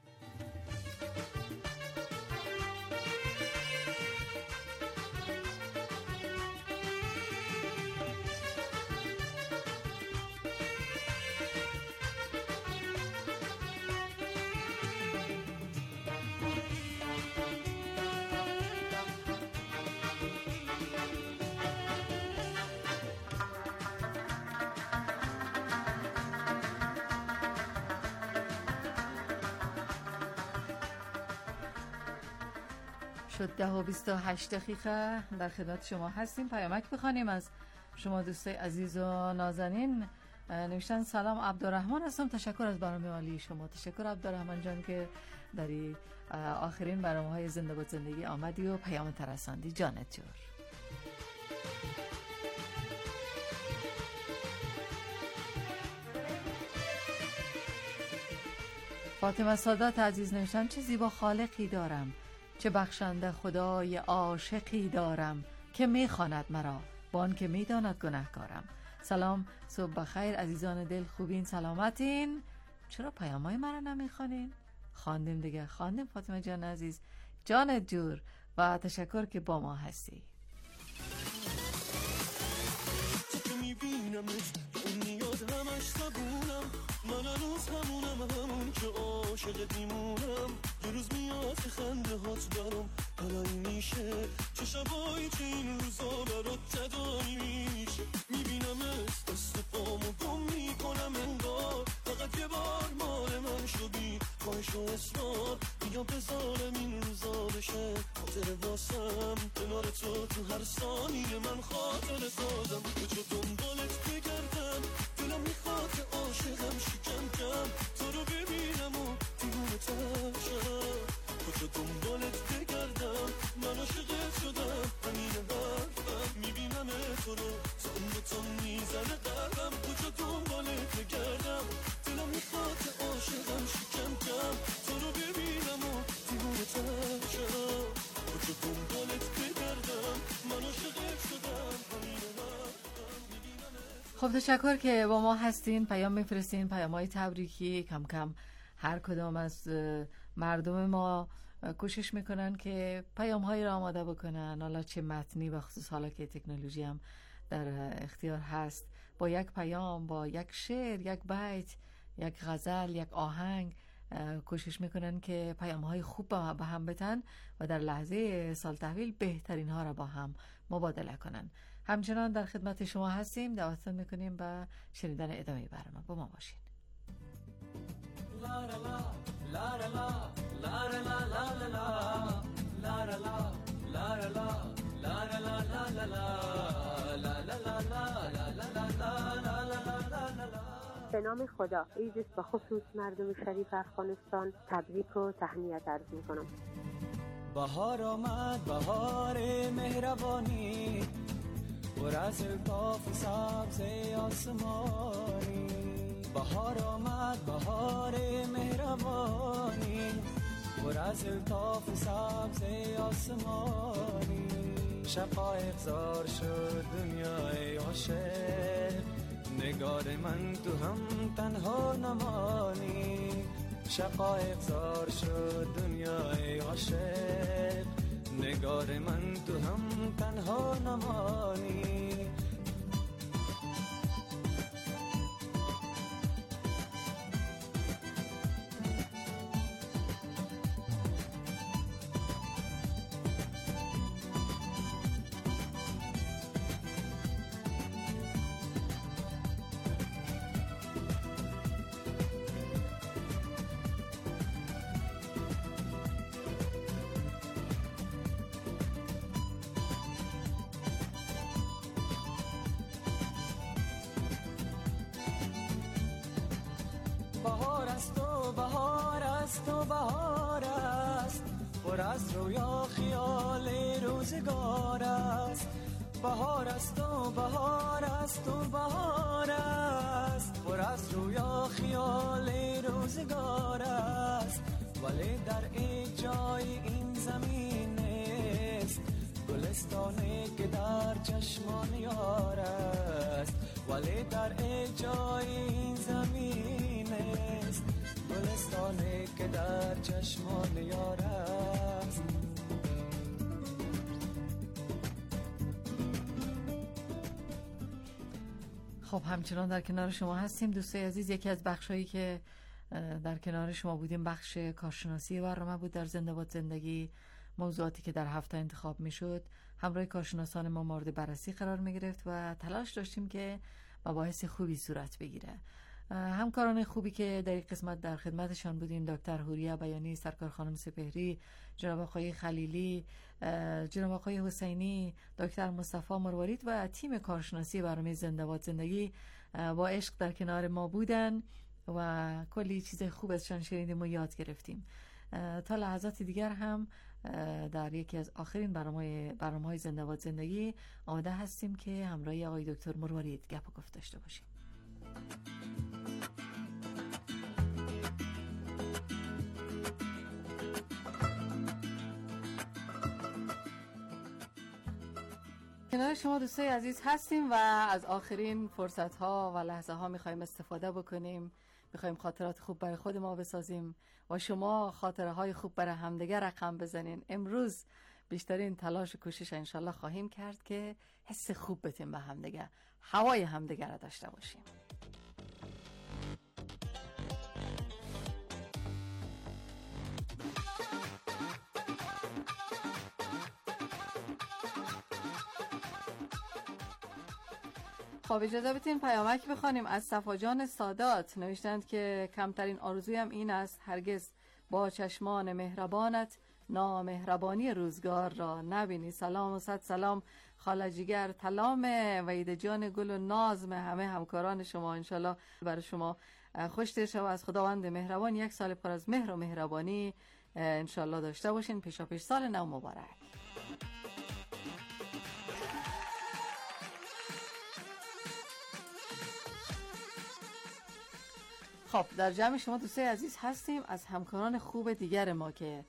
شد ده و بیست و هشت دقیقه در خدمت شما هستیم. پیامک بخوانیم از شما دوستای عزیز و نازنین. نوشتن سلام، عبدالرحمن هستم. تشکر از برنامه عالی شما. تشکر عبدالرحمن جان که در آخرین برنامه های زنده با زندگی آمدی و پیام ترساندی. جانت جور. فاطمه سادات عزیز نوشتن چه زیبا خالقی دارم، چه بخشنده خدای عاشقی دارم که میخواند مرا با آن که میداند گناهکارم. سلام، صبح بخیر عزیزان دل، خوبین، سلامتین؟ چرا پیامای مرا نمیخوانین؟ خواندیم دیگه، خواندیم فاطمه جان عزیز. جانت جور و تشکر که با ما هستی. من هنوز همونم، همون که عاشقت میمونم. یه روز میاد که خنده هات برام پلایی میشه، چه شبایی که این روزا برات تدایی میشه. میبینم دست پامو گم میکنم انگار فقط یه بار مال من شدی. خواهش و اصرار بیا بذارم این روزا بشه خاطر واسم کنار تو، تو هر ثانیه من خاطر سازم. کجا دنبالت بگردم، دلم میخواد که عاشقم شکم کم تو رو ببینم و دیوونه تر شم. کجا دنبالت بگردم، من عاشقت شدم، همین حرفم. میبینم تو رو تن به تن میزنه قلبم. کجا دنبالت بگردم، دلم میخواد که عاشقم شکم کم تو رو ببینم و دیوونه تر شم. کجا دنبالت بگردم، من عاشقت شدم، همین خب تشکر که با ما هستین. پیام میفرستین، پیام های تبریکی. کم کم هر کدام از مردم ما کوشش میکنن که پیام هایی را آماده بکنن، حالا چه متنی، و خصوص حالا که تکنولوژی هم در اختیار هست، با یک پیام، با یک شعر، یک بیت، یک غزل، یک آهنگ کوشش میکنن که پیام های خوب به هم بتن و در لحظه سال تحویل بهترین ها را با هم مبادله کنن. همچنان در خدمت شما هستیم. دعوتتون میکنیم به شنیدن ادامه برنامه. با ما باشین. به نام خدا، عید است، به خصوص مردم شریف افغانستان تبریک و تهنیت عرض میکنم. بهار آمد، بهار مهربانی، پر از الطاف سبز آسمانی. بهار آمد، بهار مهربانی، پر از الطاف سبز آسمانی. شقایق زار شد دنیای عاشق، نگار من تو هم تنها نمانی. شقایق زار شد دنیای عاشق، نگار من تو هم تنها نمانی. است و بهار است، پر از رویا خیال روزگار است. بهار است و بهار است و بهار است، پر از رویا خیال روزگار است. ولی در ای جای این زمین است، گلستانی که در چشمان یار است. ولی در ای جای این زمین است، گلستانی که در چشمان یار است. خب همچنان در کنار شما هستیم دوستای عزیز. یکی از بخشایی که در کنار شما بودیم بخش کارشناسی برنامه بود در زنده باد زندگی. موضوعاتی که در هفته انتخاب می شد همراه کارشناسان ما مورد بررسی قرار می گرفت و تلاش داشتیم که مباحث خوبی صورت بگیره. همکاران خوبی که در این قسمت در خدمتشان بودیم دکتر حوریه بیانی، سرکار خانم سپهری، جناب آقای خلیلی، جناب آقای حسینی، دکتر مصطفی مروارید و تیم کارشناسی برنامه زنده باد زندگی با عشق در کنار ما بودن و کلی چیز خوب ازشان شنیدیم و یاد گرفتیم. تا لحظات دیگر هم در یکی از آخرین برنامه برنامه‌های زنده باد زندگی آماده هستیم که همراه آقای دکتر مروارید گپ و گفت داشته باشیم. کنار شما دوستای عزیز هستیم و از آخرین فرصت ها و لحظه ها میخوایم استفاده بکنیم. میخوایم خاطرات خوب برای خود ما بسازیم و شما خاطره های خوب برای همدیگر رقم بزنین. امروز بیشترین تلاش و کوشش انشالله خواهیم کرد که حس خوب بتیم به همدیگر، هوای همدیگر را داشته باشیم. خب اجازه بدین پیامک بخوانیم از صفا جان سادات. نوشتند که کمترین آرزویم این است هرگز با چشمان مهربانت نامهربانی روزگار را نبینی. سلام و صد سلام خاله جیگر، تلام وحید جان گل و نازم همه همکاران شما. انشالله برای شما خوش شب از خداوند مهربان یک سال پر از مهر و مهربانی انشالله داشته باشین. پیشا پیش سال نو مبارک. خب در جمع شما دوستای عزیز هستیم از همکاران خوب دیگر ما که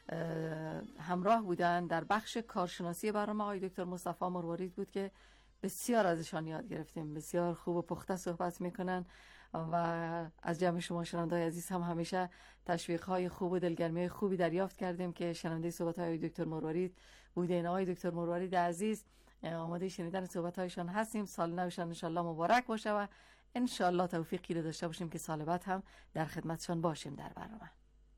همراه بودن در بخش کارشناسی برنامه. آقای دکتر مصطفی مروارید بود که بسیار ازشان یاد گرفتیم، بسیار خوب و پخته صحبت میکنن و از جمع شما شنونده‌های عزیز هم همیشه تشویق‌های خوب و دلگرمی‌های خوبی دریافت کردیم که شنونده صحبت‌های دکتر مروارید بودین. آقای دکتر مروارید عزیز آماده شنیدن صحبت‌هایشان هستیم. سال نوشان انشالله مبارک باشه و انشالله توفیقی رو داشته باشیم که سال بعد هم در خدمتشان باشیم در برنامه.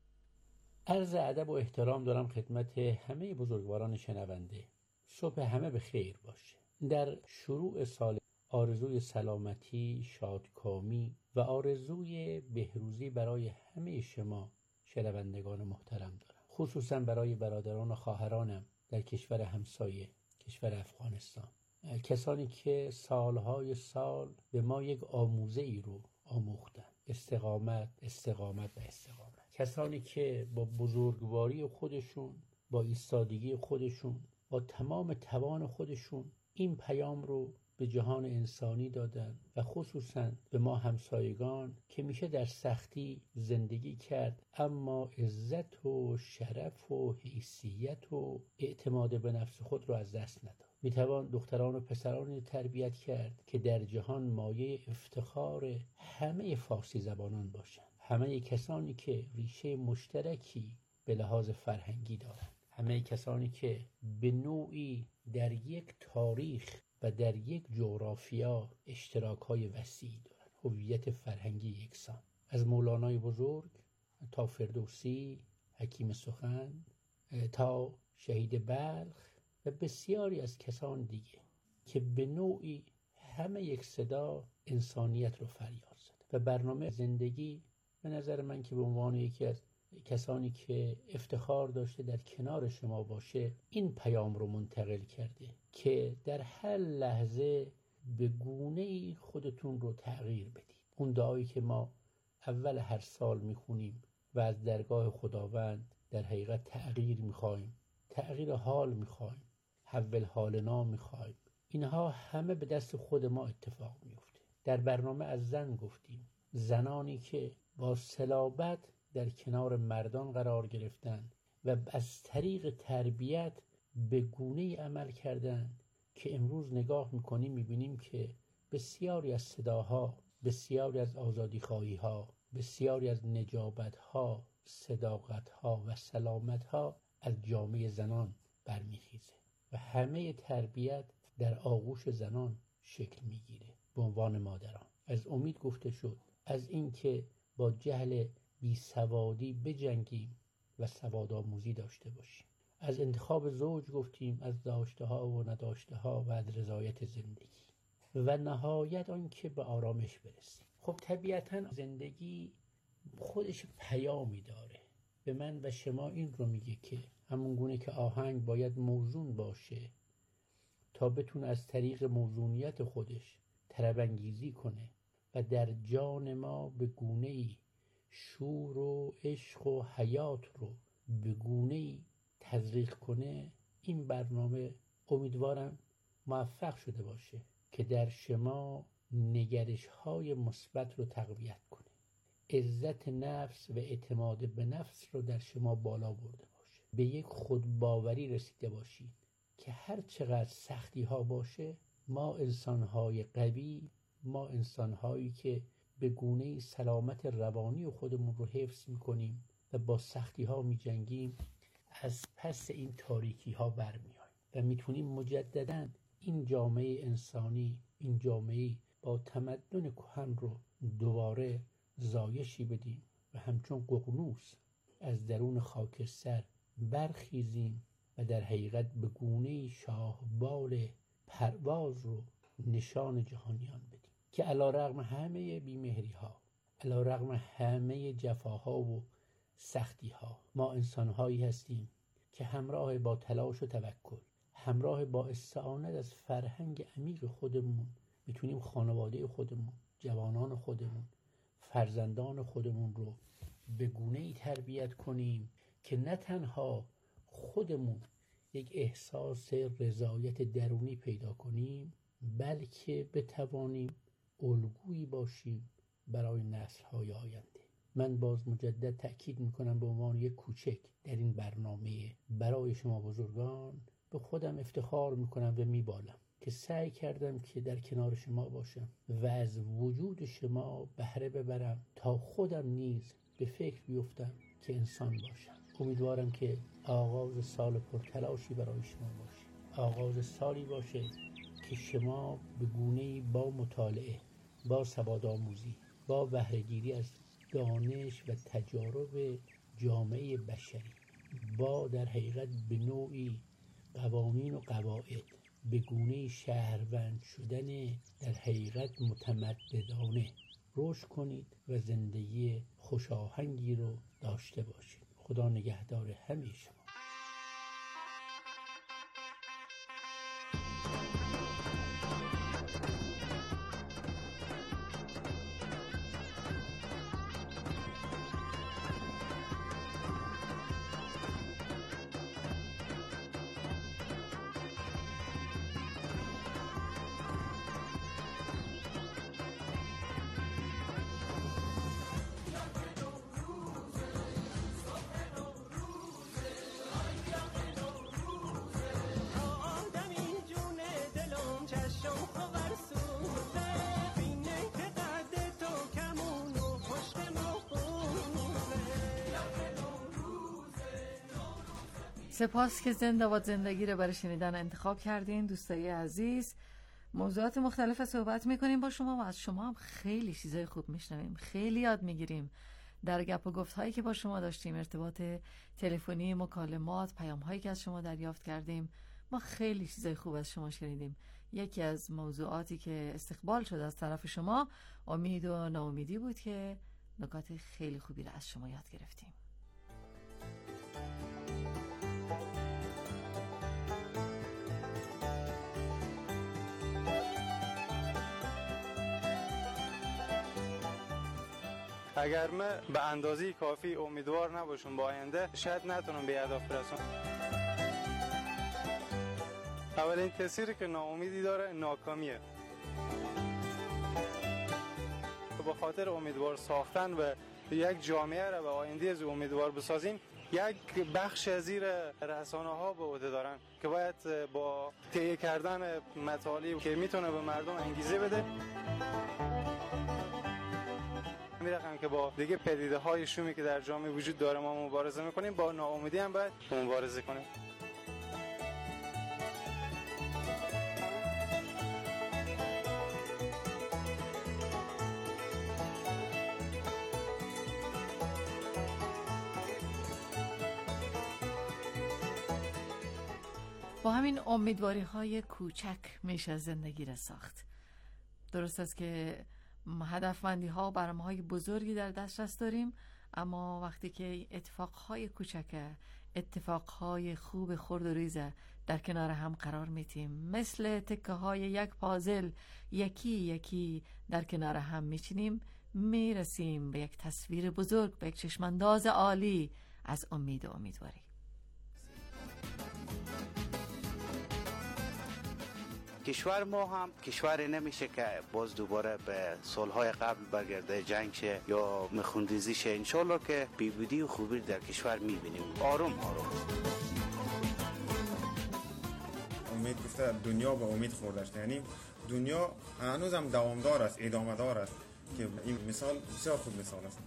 عرض ادب و احترام دارم خدمت همه بزرگواران شنونده. صبح همه به خیر باشه. در شروع سال آرزوی سلامتی، شادکامی و آرزوی بهروزی برای همه شما شنوندگان محترم دارم، خصوصا برای برادران و خواهرانم در کشور همسایه، کشور افغانستان. کسانی که سالهای سال به ما یک آموزه ای رو آموختن، استقامت، استقامت و استقامت. کسانی که با بزرگواری خودشون، با ایستادگی خودشون، با تمام توان خودشون این پیام رو به جهان انسانی دادن و خصوصا به ما همسایگان که میشه در سختی زندگی کرد اما عزت و شرف و حیثیت و اعتماد به نفس خود رو از دست نداد. میتوان دختران و پسرانی تربیت کرد که در جهان مایه افتخار همه فارسی زبانان باشند، همه کسانی که ریشه مشترکی به لحاظ فرهنگی دارند، همه کسانی که به نوعی در یک تاریخ و در یک جغرافیا اشتراک‌های وسیع دارند، هویت فرهنگی یکسان. از مولانای بزرگ تا فردوسی، حکیم سخن تا شهید بلخ و بسیاری از کسان دیگه که به نوعی همه یک صدا انسانیت رو فریاد زد و برنامه زندگی به نظر من که به عنوان یکی از کسانی که افتخار داشته در کنار شما باشه این پیام رو منتقل کرده که در هر لحظه به گونه‌ای خودتون رو تغییر بدید. اون دعایی که ما اول هر سال میخونیم و از درگاه خداوند در حقیقت تغییر میخوایم، تغییر حال میخوایم، حول حالنا میخوایم. اینها همه به دست خود ما اتفاق میفته. در برنامه از زن گفتیم، زنانی که با صلابت در کنار مردان قرار گرفتند و از طریق تربیت به گونه‌ای عمل کردند که امروز نگاه میکنیم میبینیم که بسیاری از صداها، بسیاری از آزادیخواهی‌ها، بسیاری از نجابت‌ها، صداقت‌ها و سلامت‌ها از جامعه زنان برمیخیزه و همه تربیت در آغوش زنان شکل میگیره به عنوان مادران. از امید گفته شد، از اینکه با جهل بیسوادی بجنگیم و سوادآموزی داشته باشیم. از انتخاب زوج گفتیم، از داشته ها و نداشته ها و از رضایت زندگی و نهایت آن که به آرامش برسیم. خب طبیعتاً زندگی خودش پیامی داره. به من و شما این رو میگه که همون گونه که آهنگ باید موزون باشه تا بتونه از طریق موزونیت خودش طرب انگیزی کنه و در جان ما به گونه‌ای شور و عشق و حیات رو به گونه‌ای تزریق کنه، این برنامه امیدوارم موفق شده باشه که در شما نگرش‌های مثبت رو تقویت کنه، عزت نفس و اعتماد به نفس رو در شما بالا برده باشه، به یک خودباوری رسیده باشید که هر چقدر سختی ها باشه، ما انسان‌های قوی، ما انسان‌هایی که به گونه‌ای سلامت روانی خودمون رو حفظ می‌کنیم و با سختی‌ها می‌جنگیم، از پس این تاریکی‌ها برمی‌آییم و می‌تونیم مجدداً این جامعه انسانی، این جامعه با تمدن کهن رو دوباره زایشی بدیم و همچون ققنوس از درون خاکستر برخیزیم و در حقیقت به گونه‌ای شاهبال پرواز رو نشان جهانیان بدیم که علی رغم همه بیمهری‌ها، علی رغم همه جفاها و سختی‌ها، ما انسان‌هایی هستیم که همراه با تلاش و توکل، همراه با استعانت از فرهنگ عمیق خودمون میتونیم خانواده خودمون، جوانان خودمون، فرزندان خودمون رو به گونه‌ای تربیت کنیم که نه تنها خودمون یک احساس رضایت درونی پیدا کنیم، بلکه بتوانیم الگویی باشیم برای نسل‌های آینده. من باز مجدد تأکید میکنم به عنوان یک کوچک در این برنامه برای شما بزرگان به خودم افتخار میکنم و میبالم که سعی کردم که در کنار شما باشم و از وجود شما بهره ببرم تا خودم نیز به فکر بیفتم که انسان باشم. امیدوارم که آغاز سال پرتلاشی برای شما باشه، آغاز سالی باشه که شما به گونه‌ای با مطالعه، با سوادآموزی، با بهره‌گیری از دانش و تجارب جامعه بشری، با در حقیقت به نوعی قوانین و قواعد، به گونه‌ای شهروند شدن در حقیقت متمددانه رشد کنید و زندگی خوشاهنگی رو داشته باشید. خدا نگهدار همه شما. سپاس که زنده باد زندگی رو برای شنیدن انتخاب کردین دوستای عزیز. موضوعات مختلف صحبت میکنیم با شما و از شما هم خیلی چیزای خوب میشنویم، خیلی یاد میگیریم در گپ و گفت هایی که با شما داشتیم، ارتباط تلفنی، مکالمات، پیام هایی که از شما دریافت کردیم. ما خیلی چیزای خوب از شما شنیدیم. یکی از موضوعاتی که استقبال شد از طرف شما امید و ناامیدی بود که نکات خیلی خوبی رو از شما یاد گرفتیم. اگر ما به اندازه کافی امیدوار نباشم با آینده شاید نتونم به هدف برسم. اولین تأثیری که ناامیدی داره ناکامیه. با خاطر امیدوار ساختن و یک جامعه را به آینده از امیدوار بسازیم، یک بخش از زیر رسانه ها به عهده دارن که باید با تهیه کردن مطالب که میتونه به مردم انگیزه بده، میرقم که با دیگه پدیده های شومی که در جامعه وجود داره ما مبارزه میکنیم، با ناامیدی هم باید مبارزه کنیم. با همین امیدواری های کوچک میشه زندگی را ساخت. درست است که هدفمندی ها و برنامه های بزرگی در دسترس داریم، اما وقتی که اتفاق های کوچک، اتفاق های خوب خرد و ریزه در کنار هم قرار میتیم، مثل تکه های یک پازل یکی یکی در کنار هم میچینیم، میرسیم به یک تصویر بزرگ، به یک چشمانداز عالی از امید و امیدواری. کشور ما هم کشوری نمیشه که باز دوباره به سالهای قبل برگرده، جنگ شه یا مخوندیزی شه. انشالله که بیبودی و خوبی در کشور میبینیم، آروم آروم. امید گفته دنیا به امید خورده است، یعنی دنیا هنوز هم دوامدار است، ادامه دار است، که این مثال بسیار خوب مثال است.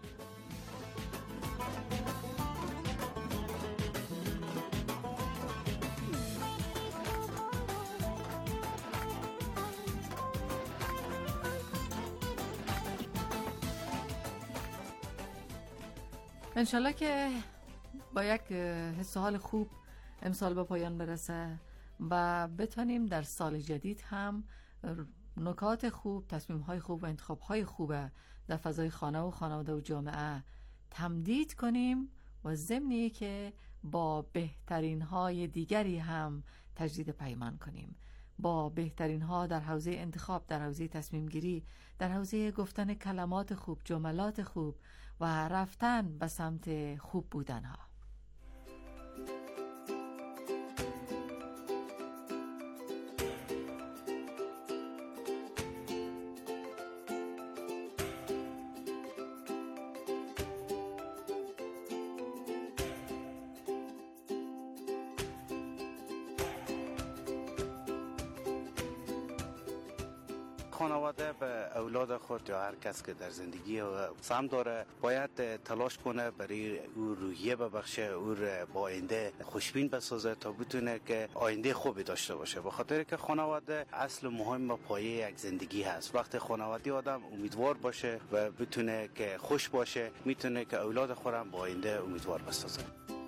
انشالله که با یک حس و حال خوب امسال به پایان برسه و بتونیم در سال جدید هم نکات خوب، تصمیم‌های خوب و انتخاب‌های خوب در فضای خانه و خانواده و جامعه تمدید کنیم و ضمنی که با بهترین‌های دیگری هم تجدید پیمان کنیم، با بهترین‌ها در حوزه انتخاب، در حوزه تصمیم گیری، در حوزه گفتن کلمات خوب، جملات خوب و رفتن به سمت خوب بودن ها. خانواده به اولاد خود یا هر کس که در زندگی سهم داره باید تلاش کنه برای او روحیه ببخشه، او با آینده خوشبین بسازه تا بتونه که آینده خوبی داشته باشه. به خاطر که خانواده اصل مهم و پایه یک زندگی هست. وقتی خانواده آدم امیدوار باشه و بتونه که خوش باشه، میتونه که اولاد خودم با آینده امیدوار بسازه.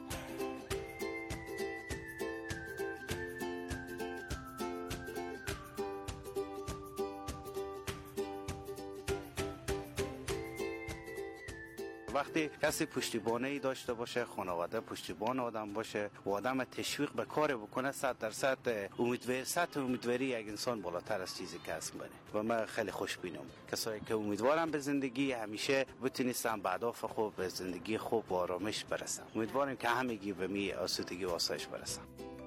وقتی کسی پشتیبانی داشته باشه، خانواده پشتیبان آدم باشه و آدم تشویق به کار بکنه، صد درصد امیدواری سطح امیدواری یک انسان بالاتر از چیزی که هست بنه. و من خیلی خوشبینم کسایی که امیدوارم به زندگی همیشه بتونستن به اهداف خوب، به زندگی خوب و آرامش برسن. امیدوارم که همگی به می آسودگی و آسایش برسن.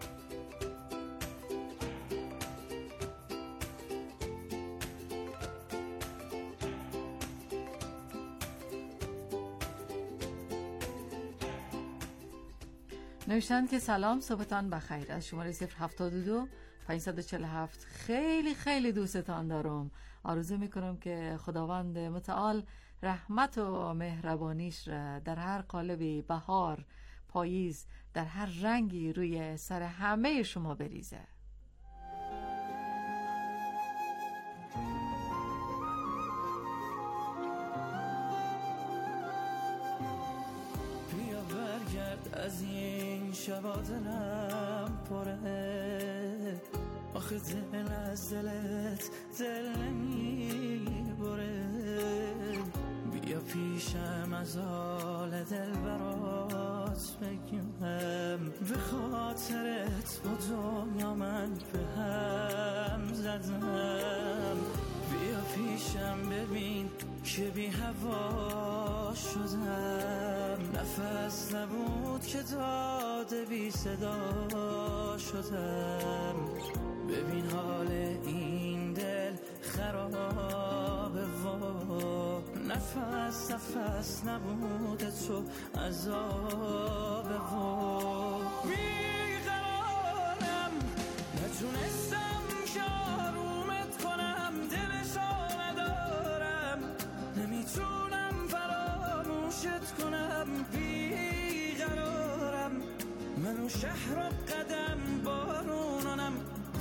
نوشتند که سلام، صبحتان بخیر. از شماره صفر هفتاد و دو پانصد و چهل و هفت خیلی خیلی دوستتان دارم. آرزو میکنم که خداوند متعال رحمت و مهربانیش را در هر قالبی، بهار، پاییز، در هر رنگی روی سر همه شما بریزه. از این شبا دلم پره، آخه دل از دلت دل نمی بره. بیا پیشم از حال دل برات بگم، به خاطرت با دنیا من به هم زدم. بیا پیش میشم ببین که بی هوا شدم، نفس نبود که داده بی صدا شدم. ببین حال این دل خرابه و نفس نفس نبود تو عذابه و بیقرارم، نتونستم که آرومت کنم، دلشو ندارم، نمیتونم فراموشت کنم. بیقرارم، منو شهر و قدم بارونانم.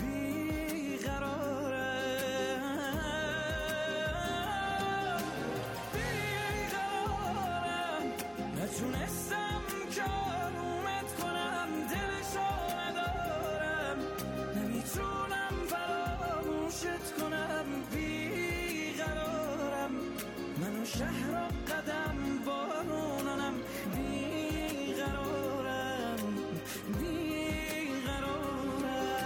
نتونستم که آرومت کنم، دلشو ندارم، نمیتونم فراموشت کنم. بیقرارم، منو شهر و قدم بارونانم. بیقرارم بیقرارم.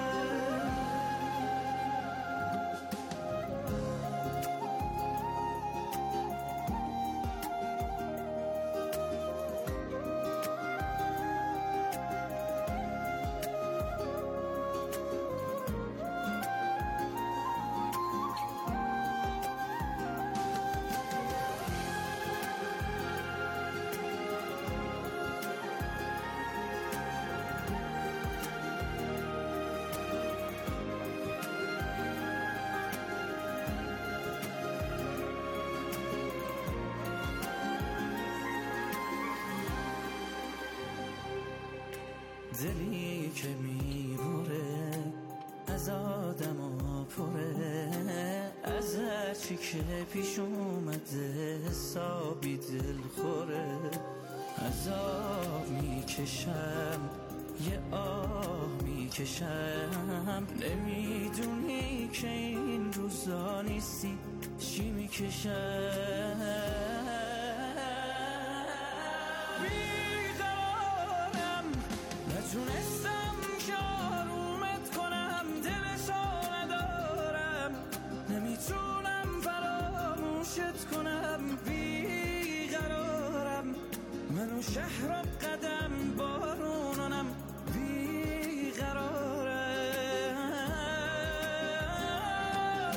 دلی که میبره از آدم و پره، از هرچی که پیش اومده حسابی دل خوره. عذاب میکشم یه آه میکشم، نمیدونی که این روزا نیستی چی میکشم. نتونستم که آرومت کنم، دلشو ندارم، نمیتونم فراموشت کنم. بیقرارم، منو شهر و قدم بارونانم. بیقرارم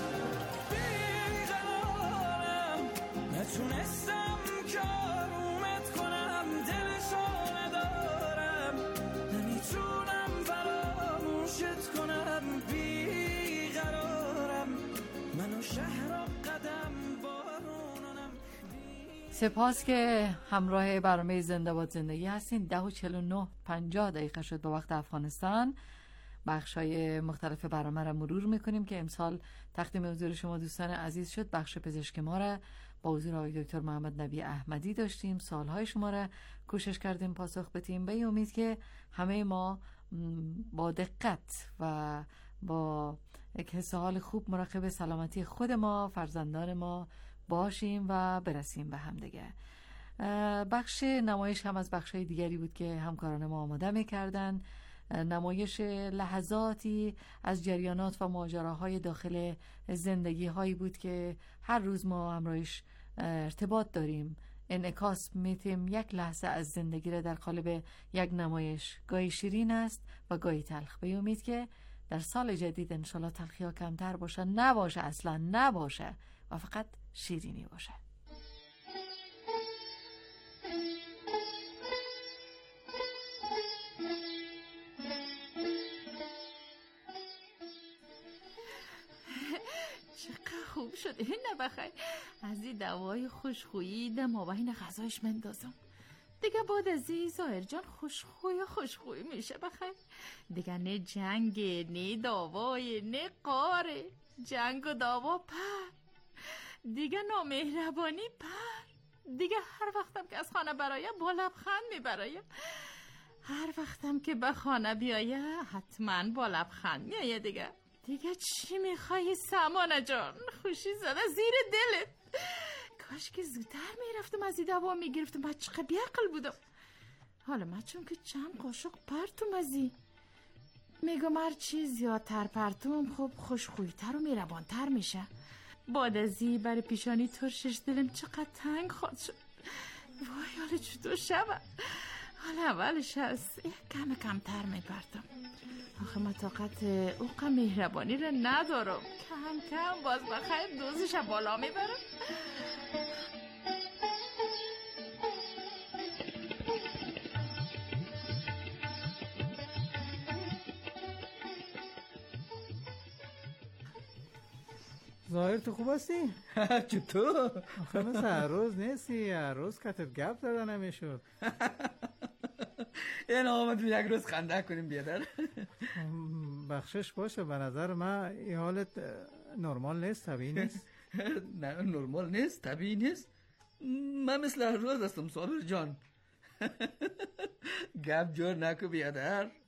بیقرارم، نتونستم که آرومت کنم، دلشو ندارم، نمیتونم فراموشت کنم. بیقرارم، منو شهر و قدم بارونانم. سپاس که همراه برنامه زنده باد زندگی هستین. ده و چهل و نه پنجاه دقیقه شد به وقت افغانستان. بخشای مختلف برنامه را مرور میکنیم که امسال تقدیم حضور شما دوستان عزیز شد. بخش پزشک ما را با حضور آقای دکتر محمد نبی احمدی داشتیم. سوالهای شما را کوشش کردیم پاسخ بدیم. به امید که همه ما با دقت و با یک حس حال خوب مراقب سلامتی خود ما، فرزندان ما باشیم و برسیم به هم دیگه. بخش نمایش هم از بخشای دیگری بود که همکاران ما آماده می‌کردن. نمایش لحظاتی از جریانات و ماجراهای داخل زندگی هایی بود که هر روز ما همراهش ارتباط داریم. انعکاس میتیم یک لحظه از زندگی را در قالب یک نمایش، گاهی شیرین است و گاهی تلخ. به امید که در سال جدید انشالله تلخی ها کمتر باشه، نباشه، اصلا نباشه و فقط شیرینی باشه. چقدر خوب شده. نه بخیر، از این دوای خوشخویی ده مابین غذایش مندازم دیگه. بعد از این زاهر جان خوشخوی خوشخوی میشه. بخیر دیگه نه جنگ، نه داوای، نه قاره. جنگ و داوا پر دیگه، نامهربانی پر دیگه. هر وقتم که از خانه برایم با لبخند میبرایم، هر وقتم که به خانه بیایه حتما با لبخند میایه دیگه. دیگه چی میخوایی سمانه جان؟ خوشی زده زیر دلت. کاش که زودتر میرفتم از این دوا میگرفتم، بچه بیعقل بودم. حالا من چون که چند قاشق پرتم از این میگم هر چی زیادتر پرتم خب خوشخویتر و میربانتر میشه. بعد از این برای پیشانی ترشش دلم چقدر تنگ خواهد شد. وای حالا چطور شود؟ حالا اولش هست یک کم کمتر میپرتم. آخه ما طاقت اوقا مهربانی را ندارم. کم کم باز بخیر دوزش بالا میبرم. ظاهر تو خوب هستی؟ چطور؟ آخه مثل هر روز نیستی، هر روز کتت گپ زده نمیشد. این آمد یک روز خنده کنیم بیادر. بخشش باشه، به نظر من این حالت نرمال نیست، طبیعی نیست. نه نرمال نیست، طبیعی نیست. من مثل هر روز هستم صابر جان. گپ جور نکو بیادر.